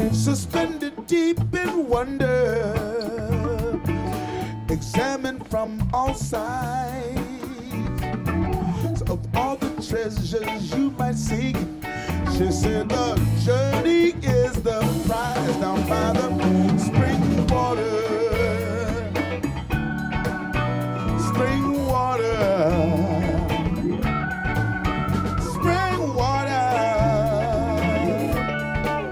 suspended deep in wonder, examined from all sides. So of all the treasures you might seek, she said the journey is the prize down by the spring water. Spring water.